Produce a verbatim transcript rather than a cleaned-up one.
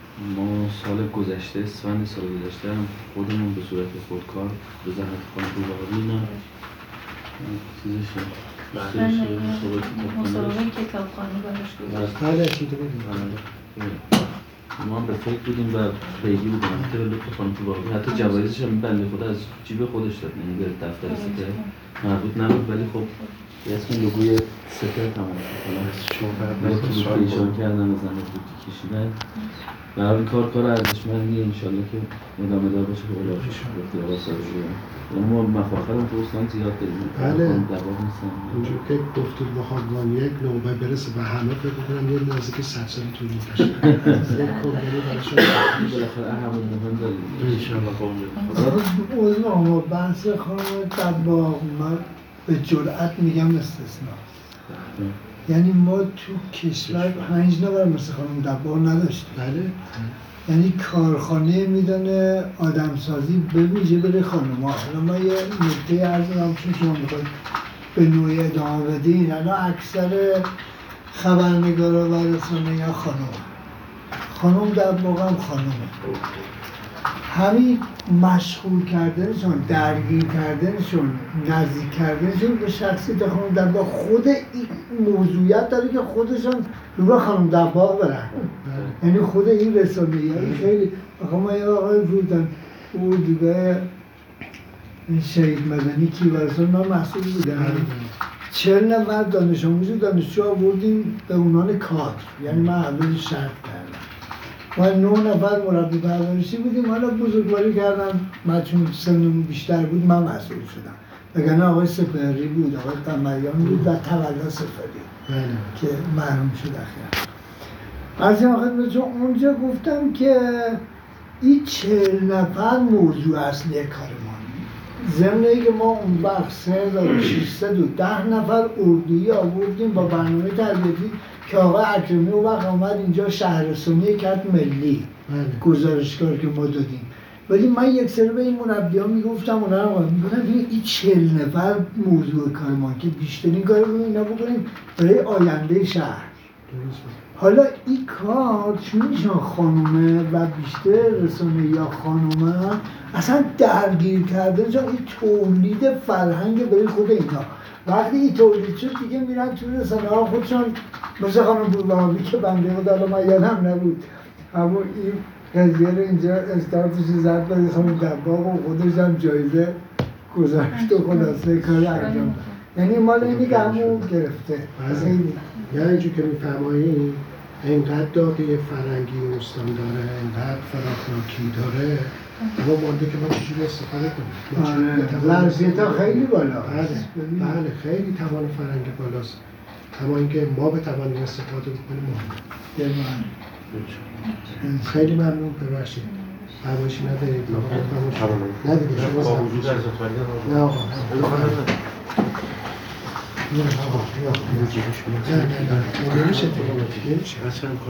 ما سال گذشته اسفند سال گذشته هم خودمون به صورت خودکار به زحمت خانم روباقی نه چیزش مسابقه کتابخوانی براش گذاشت. بله چیزی بودیم. ما هم به فکر بودیم و پیگی بودیم حتی به لطف خانم روباقی حتی جوایزش هم بنده خدا از جیب خودش داد، یعنی به دفتر سپهر مربوط نبود ولی خب یه اسم لوگوی سپهر تمام شد. شما ایشان کردن و زنه بودی کشیدن و این کار کار ارزشمندیه انشالله که ادامه دار باشه که اولاش گفتی آقا سازی ما مفاخرم تو استان زیاد داریم. بله دواق نیستن اونجور که گفتید بخواد وان یک نوبه برسه به همه فکر کنم یه نزدیک صد سال طول می‌کشه. کمبلی براشون بالاخره اهم مهم داریم انشالله قوم موضوع ما بحث خانم دواق من به جرئت میگم استثناست. یعنی ما تو کشور پنج نفر مثل خانم دواق نداشتیم. بله یعنی کارخانه میدانه آدمسازی به ویژه برای خانم ها. حالا ما یه نکته عرض دارم چون شما میخواید به نوعی ادامه بدین. الان اکثر خبرنگارا و رسانه‌ای ها خانم خانم دواق هم خانومه. همین مشغول کردنشون، درگیر کردنشون، نزدیک کردنشون به شخصیت خانم دواق خود این موضوعیت داره که خودشون رو به خانم دواق برن. یعنی خود این رسانه‌ای خیلی آقا ما یه آقای بودن او دیگه شهید مدنی کی برسان من محصول بودم چهل نفر دانش آموز و دانشجو آوردیم به عنوان کادر، یعنی من اول شرط کردم و نه نفر مربی پرورشی بودیم. حالا بزرگواری کردم من چون سنم بیشتر بود من مسئول شدم وگرنه آقای سپهری بود، آقای قمریان بود و تولا سپهری که محروم شد اخیراً. از این وقت چون اونجا گفتم که این چهل نفر موضوع اصلی کار ما ضمن اینکه ما اون وقت سه هزار و ششصد و ده نفر اردویی آوردیم با برنامه تربیتی که آقای اکرمی اون وقت آمد اینجا شهررسانی کرد ملی گزارشگار که ما دادیم. ولی من یک سری به این مربی‌ها میگفتم اونا رو میگفتم این چهل نفر موضوع کار ما که بیشترین کار رو اینا بکنیم برای آینده شهر. حالا این کار چون ایشان خانومه و بیشتر رسانه یا خانومه اصلا درگیر کرده چون این تولید فرهنگ برای خود اینا. وقتی این تولید شد دیگه میرن تو رسانه ها خودشون مثل خانم روباقی که بنده خدا رو من یادم نبود اما این قضیه رو اینجا استارتش زد برای خانم دواق و خودش هم جایزه گذاشت و خلاصه کار انجام. یعنی مال اینی که همون گرفته. یعنی اینجور که میفرمایید اینقدر داده فرنگی استان داره، اینقدر فراخناکی داره اما مانده که ما چجوری استفاده کنیم. ظرفیت ها خیلی بالا بله بله خیلی توان فرنگی بالاست اما اینکه ما بتوانیم استفاده بکنیم مهمه. خیلی ممنون. ببخشید فرمایشی ندارید؟ نه دیگه با وجود از نه آقا نه آقا نه نه نه نمیشه نمیشه